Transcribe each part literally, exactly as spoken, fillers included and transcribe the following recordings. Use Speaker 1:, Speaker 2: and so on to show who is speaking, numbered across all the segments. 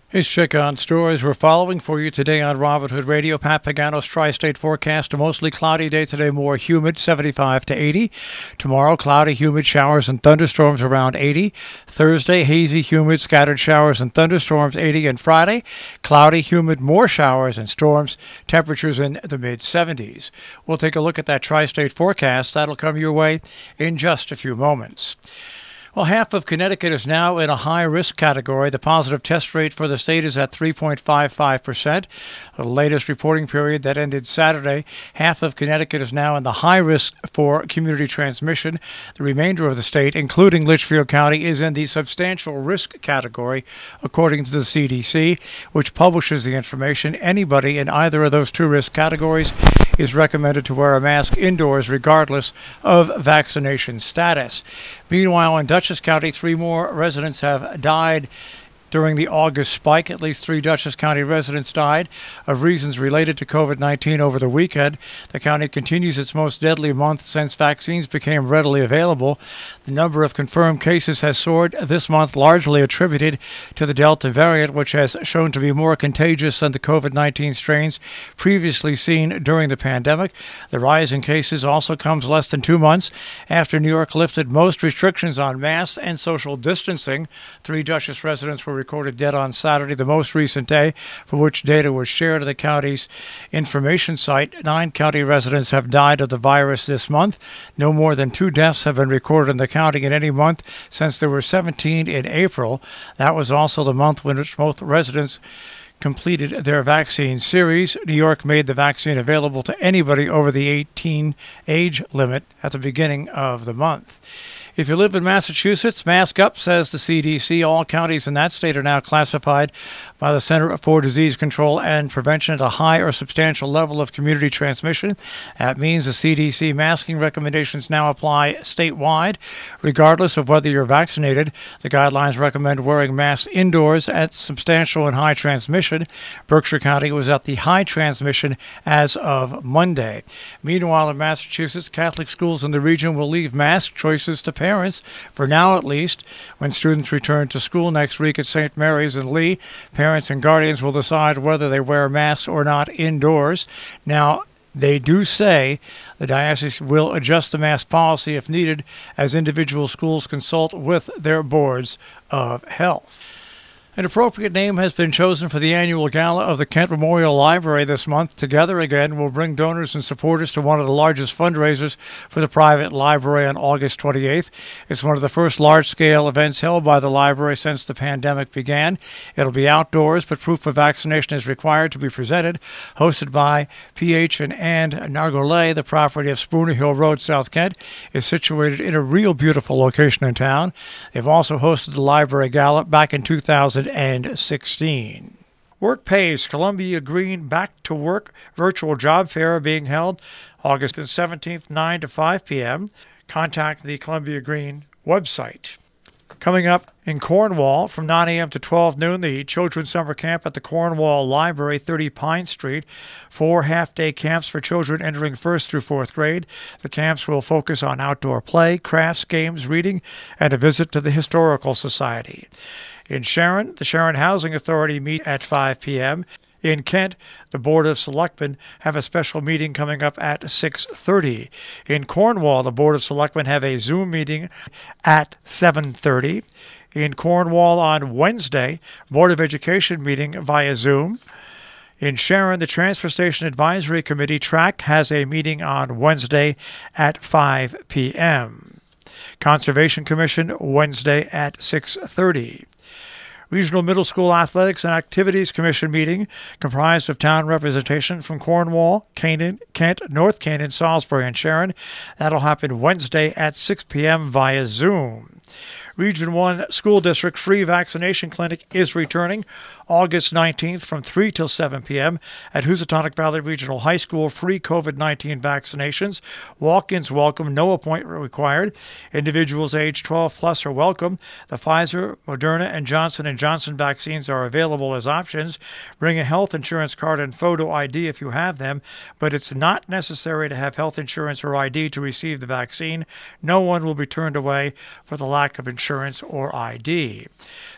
Speaker 1: Here's check on stories we're following for you today on Robert Hood Radio. Pat Pagano's tri-state forecast: a mostly cloudy day today, more humid, seventy-five to eighty. Tomorrow, cloudy, humid, showers and thunderstorms around eighty. Thursday, hazy, humid, scattered showers and thunderstorms, eighty. And Friday, cloudy, humid, more showers and storms, temperatures in the mid-seventies. We'll take a look at that tri-state forecast. That'll come your way in just a few moments. Well, half of Connecticut is now in a high-risk category. The positive test rate for the state is at three point five five percent. The latest reporting period that ended Saturday, half of Connecticut is now in the high risk for community transmission. The remainder of the state, including Litchfield County, is in the substantial risk category, according to the C D C, which publishes the information. Anybody in either of those two risk categories is recommended to wear a mask indoors regardless of vaccination status. Meanwhile, in Dutchess County, three more residents have died during the August spike. At least three Dutchess County residents died of reasons related to covid nineteen over the weekend. The county continues its most deadly month since vaccines became readily available. The number of confirmed cases has soared this month, largely attributed to the Delta variant, which has shown to be more contagious than the covid nineteen strains previously seen during the pandemic. The rise in cases also comes less than two months after New York lifted most restrictions on masks and social distancing. Three Dutchess residents were recorded dead on Saturday, the most recent day for which data was shared at the county's information site. Nine county residents have died of the virus this month. No more than two deaths have been recorded in the county in any month since there were seventeen in April. That was also the month when most residents completed their vaccine series. New York made the vaccine available to anybody over the eighteen age limit at the beginning of the month. If you live in Massachusetts, mask up, says the C D C. All counties in that state are now classified by the Center for Disease Control and Prevention at a high or substantial level of community transmission. That means the C D C masking recommendations now apply statewide, regardless of whether you're vaccinated. The guidelines recommend wearing masks indoors at substantial and high transmission. Berkshire County was at the high transmission as of Monday. Meanwhile, in Massachusetts, Catholic schools in the region will leave mask choices to parents. Parents, for now at least. When students return to school next week at Saint Mary's and Lee, parents and guardians will decide whether they wear masks or not indoors. Now, they do say the diocese will adjust the mask policy if needed as individual schools consult with their boards of health. An appropriate name has been chosen for the annual gala of the Kent Memorial Library this month. Together Again will bring donors and supporters to one of the largest fundraisers for the private library on August twenty-eighth. It's one of the first large-scale events held by the library since the pandemic began. It'll be outdoors, but proof of vaccination is required to be presented. Hosted by P H and Anne Nargolet, the property of Spooner Hill Road, South Kent, is situated in a real beautiful location in town. They've also hosted the library gala back in two thousand sixteen. Work Pays Columbia Green Back to Work virtual job fair being held August seventeenth, nine to five p.m. Contact the Columbia Green website. Coming up in Cornwall from nine a.m. to twelve noon, the Children's Summer Camp at the Cornwall Library, thirty Pine Street. Four half-day camps for children entering first through fourth grade. The camps will focus on outdoor play, crafts, games, reading, and a visit to the Historical Society. In Sharon, the Sharon Housing Authority meet at five p.m. In Kent, the Board of Selectmen have a special meeting coming up at six thirty. In Cornwall, the Board of Selectmen have a Zoom meeting at seven thirty. In Cornwall on Wednesday, Board of Education meeting via Zoom. In Sharon, the Transfer Station Advisory Committee TRAC has a meeting on Wednesday at five p.m. Conservation Commission Wednesday at six thirty. Regional Middle School Athletics and Activities Commission meeting comprised of town representation from Cornwall, Canaan, Kent, North Canaan, Salisbury, and Sharon. That'll happen Wednesday at six p.m. via Zoom. Region one School District Free Vaccination Clinic is returning August nineteenth from three till seven p.m. at Housatonic Valley Regional High School. Free covid nineteen vaccinations. Walk-ins welcome, no appointment required. Individuals age twelve plus are welcome. The Pfizer, Moderna, and Johnson and Johnson vaccines are available as options. Bring a health insurance card and photo I D if you have them, but it's not necessary to have health insurance or I D to receive the vaccine. No one will be turned away for the lack of insurance or I D.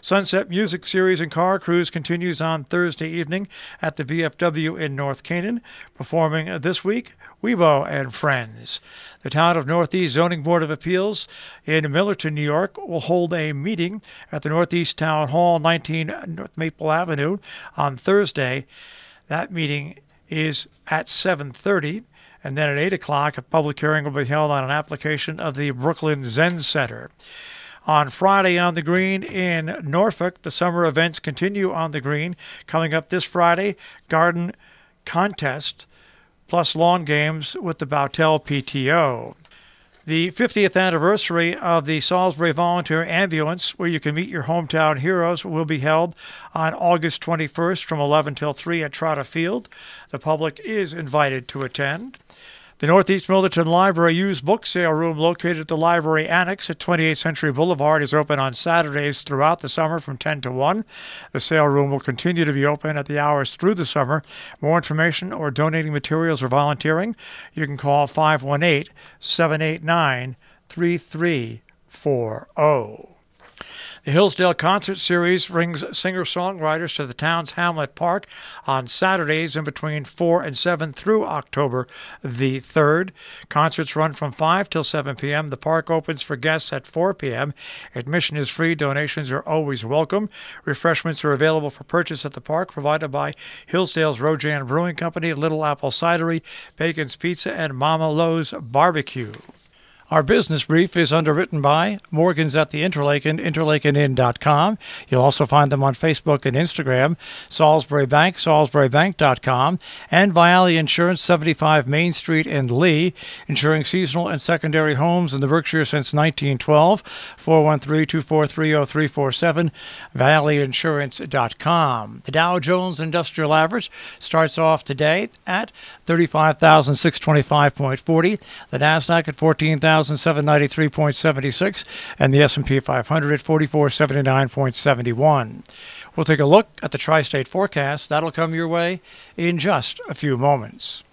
Speaker 1: Sunset Music Series and Car Cruise continues on Thursday evening at the V F W in North Canaan. Performing this week, Weibo and Friends. The Town of Northeast Zoning Board of Appeals in Millerton, New York, will hold a meeting at the Northeast Town Hall, nineteen North Maple Avenue, on Thursday. That meeting is at seven thirty. And then at eight o'clock, a public hearing will be held on an application of the Brooklyn Zen Center. On Friday on the Green in Norfolk, the summer events continue on the Green. Coming up this Friday, garden contest plus lawn games with the Bautel P T O. The fiftieth anniversary of the Salisbury Volunteer Ambulance, where you can meet your hometown heroes, will be held on August twenty-first from eleven till three at Trotter Field. The public is invited to attend. The Northeast Millerton Library used book sale room located at the library annex at twenty-eighth Century Boulevard is open on Saturdays throughout the summer from ten to one. The sale room will continue to be open at the hours through the summer. More information or donating materials or volunteering, you can call five one eight, seven eight nine, three three four zero. The Hillsdale Concert Series brings singer-songwriters to the town's Hamlet Park on Saturdays in between four and seven through October the third. Concerts run from five till seven p.m. The park opens for guests at four p.m. Admission is free. Donations are always welcome. Refreshments are available for purchase at the park, provided by Hillsdale's Rojan Brewing Company, Little Apple Cidery, Bacon's Pizza, and Mama Lo's Barbecue. Our business brief is underwritten by Morgan's at the Interlaken, interlaken inn dot com. You'll also find them on Facebook and Instagram, Salisbury Bank, salisbury bank dot com, and Viale Insurance, seventy-five Main Street in Lee, insuring seasonal and secondary homes in the Berkshires since nineteen twelve, four one three, two four three, zero three four seven, viale insurance dot com. The Dow Jones Industrial Average starts off today at thirty-five thousand six hundred twenty-five point four zero, the NASDAQ at fourteen thousand seven hundred ninety-three point seven six, and the S and P five hundred at forty-four seventy-nine point seven one. We'll take a look at the tri-state forecast. That'll come your way in just a few moments.